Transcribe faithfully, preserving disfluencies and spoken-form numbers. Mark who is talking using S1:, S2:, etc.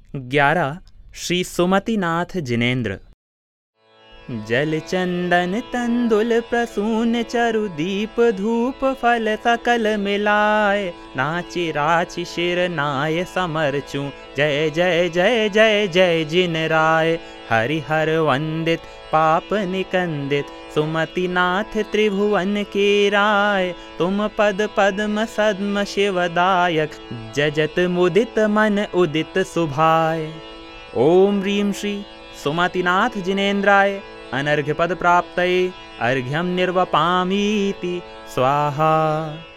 S1: ग्यारह श्री सुमतिनाथ जिनेन्द्र। जल चंदन तंदुल प्रसून चरु दीप धूप फल सकल मिलाए, नाचि राचि शिर नाय समरचूं जय जय जय जय जय जिन राय। हरिहर वंदित पाप निकंदित सुमतिनाथ त्रिभुवन के राय, तुम पद पद्म सद्म शिवदायक जजत मुदित मन उदित सुभाय। ओम ह्रीं श्री सुमतिनाथ जिनेन्द्राय अनर्घ्यपद प्राप्तये अर्घ्यं निर्वपामीति स्वाहा।